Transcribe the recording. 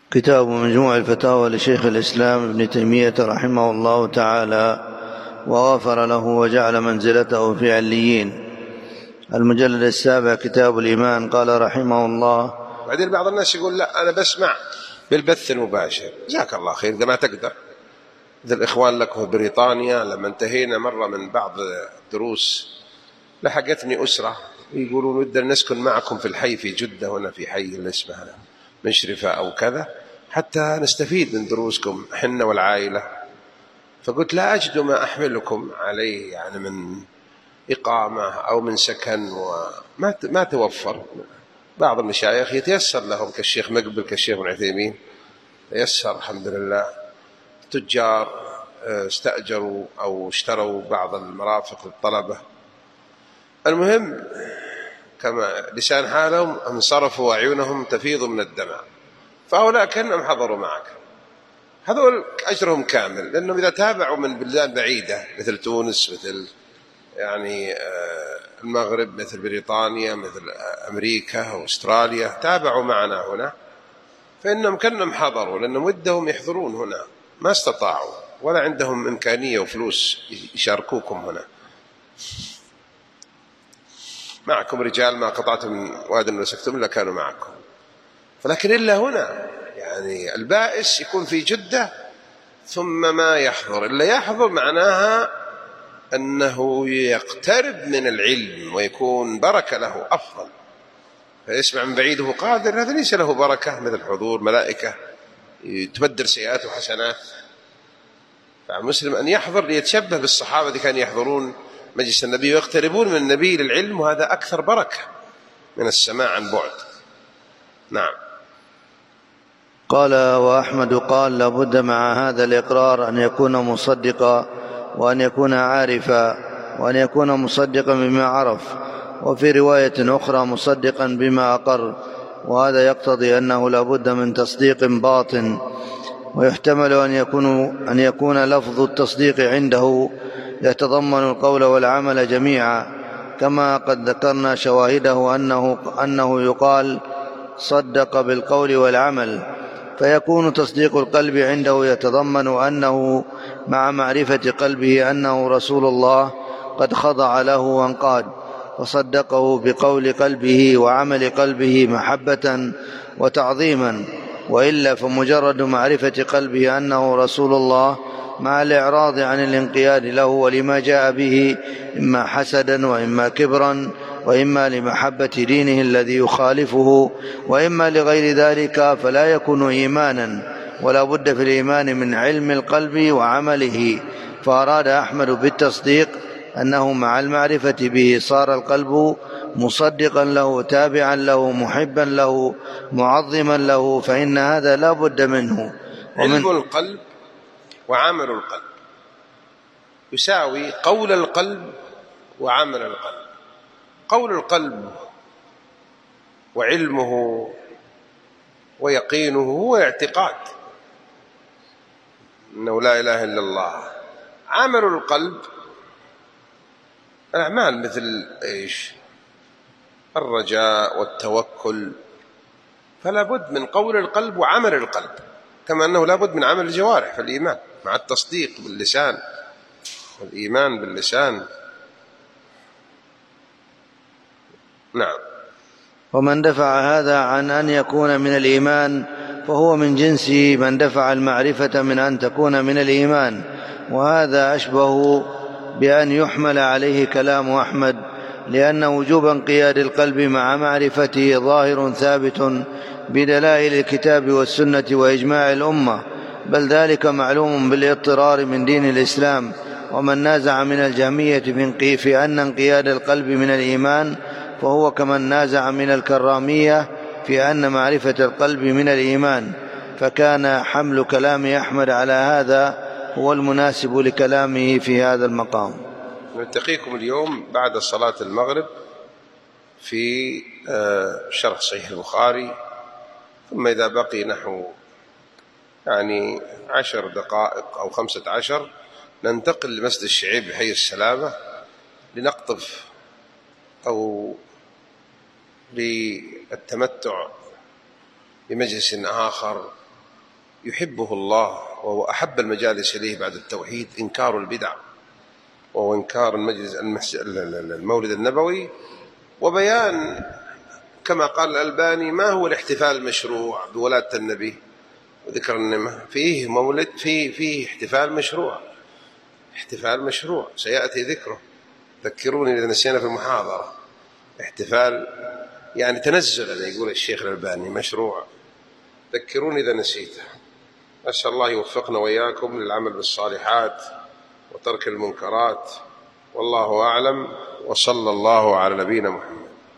كتاب مجموع الفتاوى لشيخ الإسلام ابن تيمية رحمه الله تعالى وغفر له وجعل منزلته في عليين. المجلد 7 كتاب الإيمان. قال رحمه الله: بعدين بعض الناس يقول لا أنا بسمع بالبث المباشر. جزاك الله خير إذا ما تقدر. إذا الإخوان لك في بريطانيا لما انتهينا مرة من بعض الدروس لحقتني أسرة يقولون ودنا نسكن معكم في الحي في جدة، هنا في حي اللي اسمه مشرفة أو كذا، حتى نستفيد من دروسكم حنا والعائلة. فقلت لا أجد ما أحملكم عليه، يعني من إقامة أو من سكن، وما توفر. بعض المشايخ يتيسر لهم كالشيخ مقبل كالشيخ ابن عثيمين تيسر الحمد لله. تجار استأجروا أو اشتروا بعض المرافق للطلبة. المهم كما لسان حالهم انصرفوا وعيونهم تفيض من الدمع، فهؤلاء كأنهم حضروا معك. هذول أجرهم كامل، لأنهم إذا تابعوا من بلدان بعيدة مثل تونس، مثل يعني المغرب، مثل بريطانيا، مثل أمريكا وأستراليا، تابعوا معنا هنا، فإنهم كأنهم حضروا، لأنهم ودهم يحضرون هنا ما استطاعوا ولا عندهم إمكانية وفلوس يشاركوكم هنا. معكم رجال ما قطعتم من واد وسكتم إلا كانوا معكم، فلكن إلا هنا يعني البائس يكون في جدة ثم ما يحضر. إلا يحضر معناها أنه يقترب من العلم ويكون بركة له أفضل. فيسمع من بعيده قادر، هذا ليس له بركة مثل حضور ملائكة تبدل سيئات وحسنات. فالمسلم أن يحضر ليتشبه بالصحابة الذين كانوا يحضرون مجلس النبي ويقتربون من النبي للعلم، وهذا أكثر بركة من السماع عن بعد. نعم. قال: وأحمد قال: لابد مع هذا الإقرار أن يكون مصدقا، وأن يكون عارفا، وأن يكون مصدقا بما عرف، وفي رواية أخرى مصدقا بما أقر، وهذا يقتضي أنه لابد من تصديق باطن. ويحتمل أن يكون لفظ التصديق عنده يتضمن القول والعمل جميعا، كما قد ذكرنا شواهده أنه يقال صدق بالقول والعمل. فيكون تصديق القلب عنده يتضمن أنه مع معرفة قلبه أنه رسول الله قد خضع له وانقاد، فصدقه بقول قلبه وعمل قلبه محبة وتعظيما. وإلا فمجرد معرفة قلبه أنه رسول الله مع الإعراض عن الانقياد له ولما جاء به، إما حسدا وإما كبرا وإما لمحبة دينه الذي يخالفه وإما لغير ذلك، فلا يكون إيمانا، ولا بد في الإيمان من علم القلب وعمله. فأراد أحمد بالتصديق أنه مع المعرفة به صار القلب مصدقا له، تابعا له، محبا له، معظما له، فإن هذا لا بد منه. علم القلب وعمل القلب يساوي قول القلب وعمل القلب. قول القلب وعلمه ويقينه هو اعتقاد أنه لا إله إلا الله. عمل القلب الأعمال مثل إيش؟ الرجاء والتوكل. فلا بد من قول القلب وعمل القلب، كما أنه لا بد من عمل الجوارح في الإيمان مع التصديق باللسان والإيمان باللسان. نعم. ومن دفع هذا عن أن يكون من الإيمان فهو من جنس من دفع المعرفة من أن تكون من الإيمان، وهذا أشبه بأن يحمل عليه كلام أحمد، لأن وجوب انقياد القلب مع معرفته ظاهر ثابت بدلائل الكتاب والسنة وإجماع الأمة، بل ذلك معلوم بالاضطرار من دين الإسلام. ومن نازع من الجهمية في أن انقياد القلب من الإيمان فهو كمن نازع من الكرامية في أن معرفة القلب من الإيمان، فكان حمل كلام أحمد على هذا هو المناسب لكلامه في هذا المقام. نلتقيكم اليوم بعد صلاة المغرب في شرح صحيح البخاري، ثم إذا بقي نحو 10 دقائق أو 15 ننتقل لمسجد الشعيب بحي السلامة لنقطف أو للتمتع بمجلس آخر يحبه الله، وهو أحب المجالس إليه بعد التوحيد إنكار البدع، وهو إنكار المولد النبوي، وبيان كما قال الألباني ما هو الاحتفال المشروع بولادة النبي وذكر النعمة. فيه مولد، فيه احتفال مشروع، احتفال مشروع سيأتي ذكره. ذكروني إذا نسينا في المحاضرة. احتفال يعني تنزلا، يقول الشيخ الألباني مشروع، ذكروني إذا نسيته. أسأل الله يوفقنا وإياكم للعمل بالصالحات وترك المنكرات، والله أعلم، وصلى الله على نبينا محمد.